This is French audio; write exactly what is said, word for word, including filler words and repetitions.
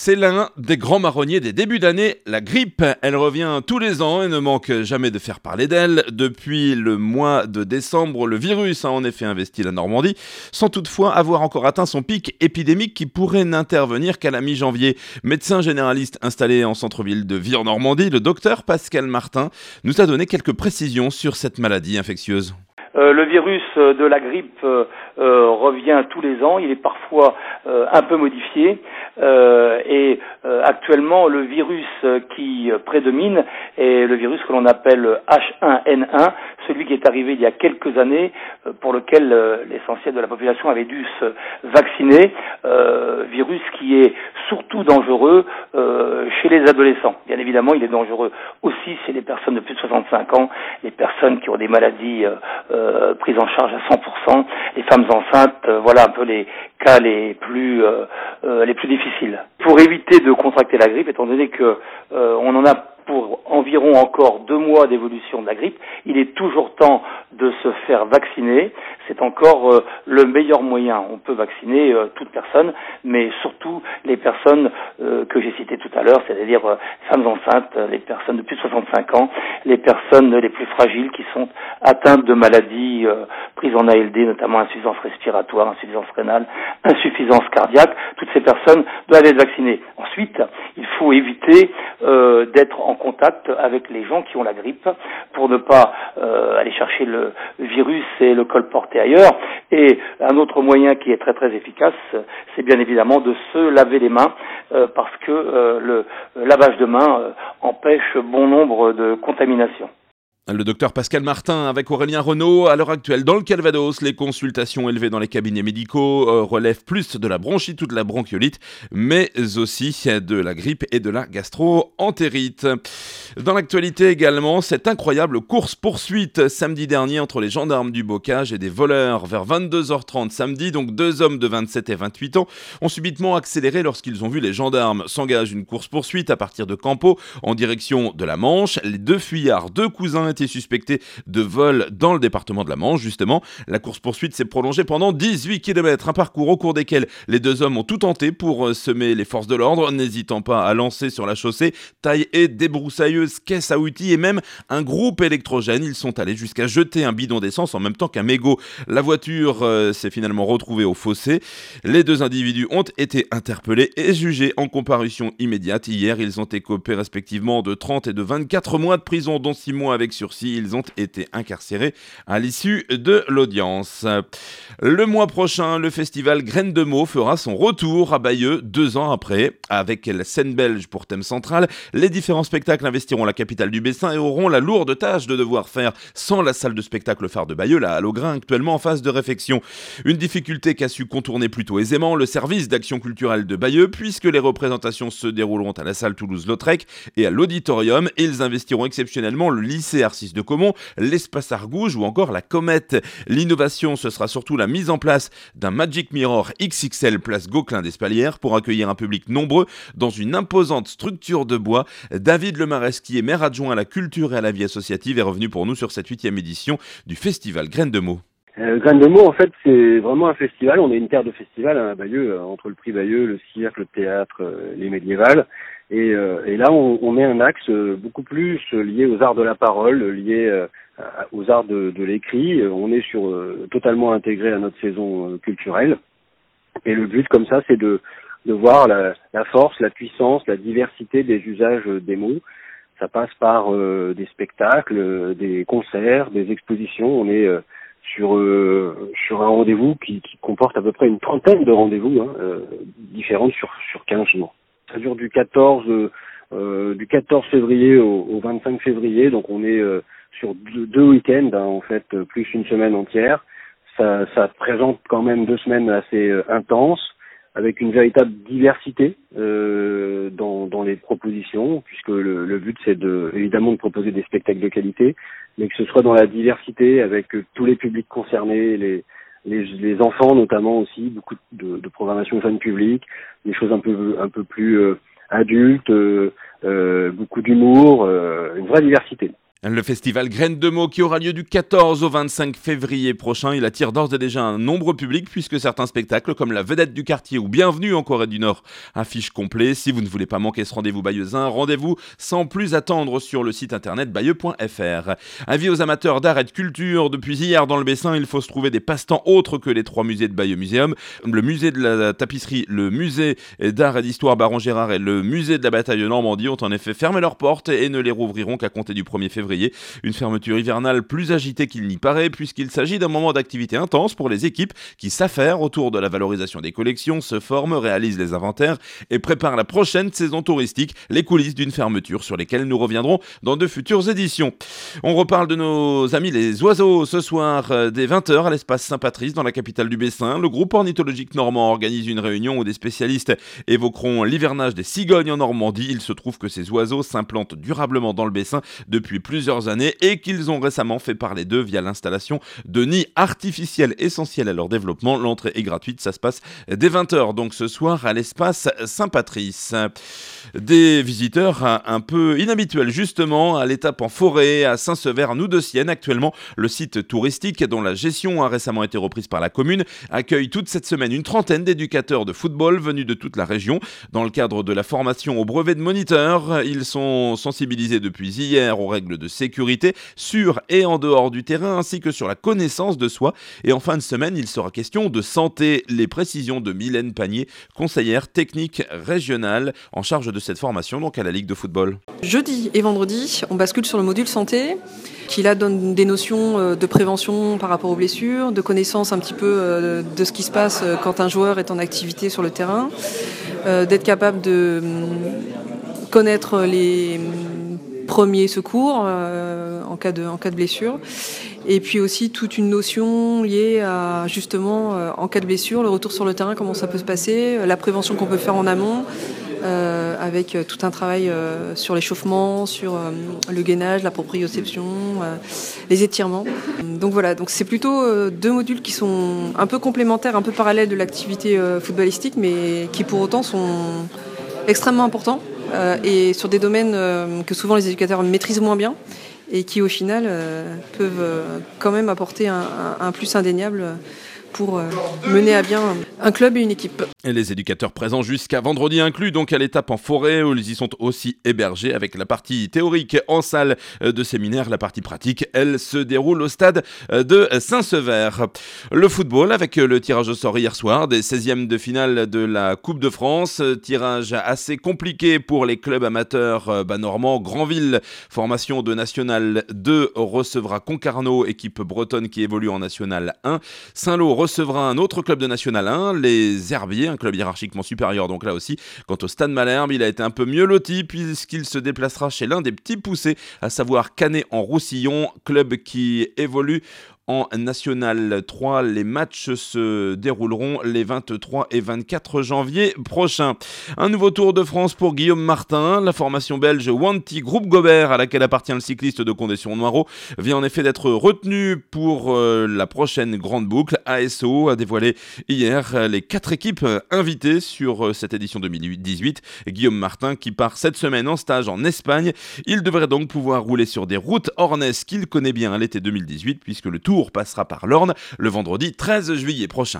C'est l'un des grands marronniers des débuts d'année, la grippe. Elle revient tous les ans et ne manque jamais de faire parler d'elle. Depuis le mois de décembre, le virus a en effet investi la Normandie, sans toutefois avoir encore atteint son pic épidémique qui pourrait n'intervenir qu'à la mi-janvier. Médecin généraliste installé en centre-ville de Vire-Normandie, le docteur Pascal Martin nous a donné quelques précisions sur cette maladie infectieuse. Euh, le virus de la grippe euh, euh, revient tous les ans, il est parfois euh, un peu modifié euh, et euh, actuellement le virus qui prédomine est le virus que l'on appelle H un N un, celui qui est arrivé il y a quelques années euh, pour lequel euh, l'essentiel de la population avait dû se vacciner, euh, virus qui est surtout dangereux euh, chez les adolescents. Bien évidemment, il est dangereux aussi chez les personnes de plus de soixante-cinq ans, les personnes qui ont des maladies euh, euh, prises en charge à cent pour cent, les femmes enceintes, euh, voilà un peu les cas les plus euh, euh, les plus difficiles. Pour éviter de contracter la grippe, étant donné que euh, on en a pour environ encore deux mois d'évolution de la grippe, il est toujours temps de se faire vacciner. C'est encore euh, le meilleur moyen. On peut vacciner euh, toute personne, mais surtout les personnes euh, que j'ai citées tout à l'heure, c'est-à-dire euh, les femmes enceintes, les personnes de plus de soixante-cinq ans, les personnes les plus fragiles qui sont atteintes de maladies euh, prises en A L D, notamment insuffisance respiratoire, insuffisance rénale, insuffisance cardiaque. Toutes ces personnes doivent être vaccinées. Ensuite, il faut éviter euh, d'être en contact avec les gens qui ont la grippe pour ne pas euh, aller chercher le virus et le colporter ailleurs. Et un autre moyen qui est très très efficace, c'est bien évidemment de se laver les mains euh, parce que euh, le lavage de mains euh, empêche bon nombre de contaminations. Le docteur Pascal Martin avec Aurélien Renaud. À l'heure actuelle, dans le Calvados, les consultations élevées dans les cabinets médicaux euh, relèvent plus de la bronchite ou de la bronchiolite, mais aussi de la grippe et de la gastro-entérite. Dans l'actualité également, cette incroyable course-poursuite samedi dernier entre les gendarmes du Bocage et des voleurs vers vingt-deux heures trente samedi. Donc deux hommes de vingt-sept et vingt-huit ans ont subitement accéléré lorsqu'ils ont vu les gendarmes. S'engage une course-poursuite à partir de Campeaux en direction de la Manche. Les deux fuyards, deux cousins, étaient suspectés de vol dans le département de la Manche, justement. La course-poursuite s'est prolongée pendant dix-huit kilomètres, un parcours au cours desquels les deux hommes ont tout tenté pour semer les forces de l'ordre, n'hésitant pas à lancer sur la chaussée taille et débroussailleuse, caisse à outils et même un groupe électrogène. Ils sont allés jusqu'à jeter un bidon d'essence en même temps qu'un mégot. La voiture euh, s'est finalement retrouvée au fossé. Les deux individus ont été interpellés et jugés en comparution immédiate. Hier, ils ont écopé respectivement de trente et de vingt-quatre mois de prison, dont six mois avec sursis. Ils ont été incarcérés à l'issue de l'audience. Le mois prochain, le festival Graines de Meaux fera son retour à Bayeux, deux ans après. Avec la scène belge pour thème central, les différents spectacles investiront la capitale du Bessin et auront la lourde tâche de devoir faire sans la salle de spectacle phare de Bayeux, la Halle au Grain, actuellement en phase de réfection. Une difficulté qu'a su contourner plutôt aisément le service d'action culturelle de Bayeux, puisque les représentations se dérouleront à la salle Toulouse-Lautrec et à l'auditorium. Ils investiront exceptionnellement le lycée Arcis de Caumont, l'espace Argouges ou encore la Comète. L'innovation, ce sera surtout la mise en place d'un Magic Mirror X X L place Gauquelin d'Espalières pour accueillir un public nombreux dans une imposante structure de bois. David Lemaresque, qui est maire adjoint à la culture et à la vie associative, est revenu pour nous sur cette huitième édition du festival Graines de Meaux. Euh, Graines de Meaux, en fait, c'est vraiment un festival. On est une terre de festival hein, à Bayeux, euh, entre le prix Bayeux, le cirque, le théâtre, euh, les médiévales. Et, euh, et là, on, on met un axe euh, beaucoup plus euh, lié aux arts de la parole, lié euh, aux arts de, de l'écrit. On est sur euh, totalement intégré à notre saison euh, culturelle. Et le but, comme ça, c'est de, de voir la, la force, la puissance, la diversité des usages des mots. Ça passe par euh, des spectacles, euh, des concerts, des expositions. On est euh, sur euh, sur un rendez-vous qui, qui comporte à peu près une trentaine de rendez-vous hein, euh, différentes sur sur quinze jours. Ça dure du quatorze euh, du quatorze février au, au vingt-cinq février, donc on est euh, sur deux, deux week-ends hein, en fait, plus une semaine entière. Ça, ça présente quand même deux semaines assez euh, intenses, avec une véritable diversité euh, dans, dans les propositions, puisque le, le but c'est de évidemment de proposer des spectacles de qualité, mais que ce soit dans la diversité avec euh, tous les publics concernés, les Les, les enfants notamment aussi, beaucoup de, de programmation jeune public, des choses un peu un peu plus euh, adultes, euh, euh, beaucoup d'humour, euh, une vraie diversité. Le festival Graines de mots qui aura lieu du quatorze au vingt-cinq février prochain, il attire d'ores et déjà un nombreux public puisque certains spectacles comme La Vedette du quartier ou Bienvenue en Corée du Nord affichent complet. Si vous ne voulez pas manquer ce rendez-vous bayeuxin, rendez-vous sans plus attendre sur le site internet bayeux point f r. Avis aux amateurs d'art et de culture, depuis hier dans le Bessin, il faut se trouver des passe-temps autres que les trois musées de Bayeux Muséum. Le musée de la tapisserie, le musée d'art et d'histoire Baron Gérard et le musée de la bataille de Normandie ont en effet fermé leurs portes et ne les rouvriront qu'à compter du premier février. Une fermeture hivernale plus agitée qu'il n'y paraît puisqu'il s'agit d'un moment d'activité intense pour les équipes qui s'affairent autour de la valorisation des collections, se forment, réalisent les inventaires et préparent la prochaine saison touristique, les coulisses d'une fermeture sur lesquelles nous reviendrons dans de futures éditions. On reparle de nos amis les oiseaux ce soir dès vingt heures à l'espace Saint-Patrice dans la capitale du Bessin. Le groupe ornithologique normand organise une réunion où des spécialistes évoqueront l'hivernage des cigognes en Normandie. Il se trouve que ces oiseaux s'implantent durablement dans le Bessin depuis plusieurs années et qu'ils ont récemment fait parler d'eux via l'installation de nids artificiels essentiels à leur développement. L'entrée est gratuite, ça se passe dès vingt heures donc ce soir à l'espace Saint-Patrice. Des visiteurs un peu inhabituels justement à l'étape en forêt à Saint-Sever, Noux-de-Sienne. Actuellement, le site touristique dont la gestion a récemment été reprise par la commune accueille toute cette semaine une trentaine d'éducateurs de football venus de toute la région. Dans le cadre de la formation au brevet de moniteur, ils sont sensibilisés depuis hier aux règles de sécurité sur et en dehors du terrain ainsi que sur la connaissance de soi. Et en fin de semaine, il sera question de santé. Les précisions de Mylène Panier, conseillère technique régionale en charge de cette formation donc à la Ligue de football. Jeudi et vendredi, on bascule sur le module santé qui là donne des notions de prévention par rapport aux blessures, de connaissance un petit peu de ce qui se passe quand un joueur est en activité sur le terrain, d'être capable de connaître les premiers secours euh, en cas de, en cas de blessure. Et puis aussi toute une notion liée à justement, euh, en cas de blessure, le retour sur le terrain, comment ça peut se passer, la prévention qu'on peut faire en amont, euh, avec tout un travail euh, sur l'échauffement, sur euh, le gainage, la proprioception, euh, les étirements. Donc voilà, donc c'est plutôt euh, deux modules qui sont un peu complémentaires, un peu parallèles de l'activité euh, footballistique, mais qui pour autant sont extrêmement importants. Euh, et sur des domaines euh, que souvent les éducateurs maîtrisent moins bien et qui au final euh, peuvent euh, quand même apporter un, un, un plus indéniable pour euh, mener à bien un club et une équipe. Et les éducateurs présents jusqu'à vendredi inclus, donc à l'étape en forêt où ils y sont aussi hébergés avec la partie théorique en salle de séminaire. La partie pratique, elle, se déroule au stade de Saint-Sever. Le football avec le tirage au sort hier soir des seizièmes de finale de la Coupe de France. Tirage assez compliqué pour les clubs amateurs bas normands. Grandville, formation de National deux, recevra Concarneau, équipe bretonne qui évolue en National un. Saint-Lô recevra un autre club de National un, les Herbiers, un club hiérarchiquement supérieur. Donc là aussi, quant au Stade Malherbe, il a été un peu mieux loti puisqu'il se déplacera chez l'un des petits poussés, à savoir Canet en Roussillon, club qui évolue en National trois. Les matchs se dérouleront les vingt-trois et vingt-quatre janvier prochains. Un nouveau Tour de France pour Guillaume Martin. La formation belge Wanty Groupe Gobert, à laquelle appartient le cycliste de Condé-sur-Noireau, vient en effet d'être retenu pour euh, la prochaine grande boucle. A S O a dévoilé hier les quatre équipes invitées sur euh, cette édition deux mille dix-huit. Guillaume Martin qui part cette semaine en stage en Espagne. Il devrait donc pouvoir rouler sur des routes ornaises qu'il connaît bien à l'été deux mille dix-huit puisque le Tour passera par l'Orne le vendredi treize juillet prochain.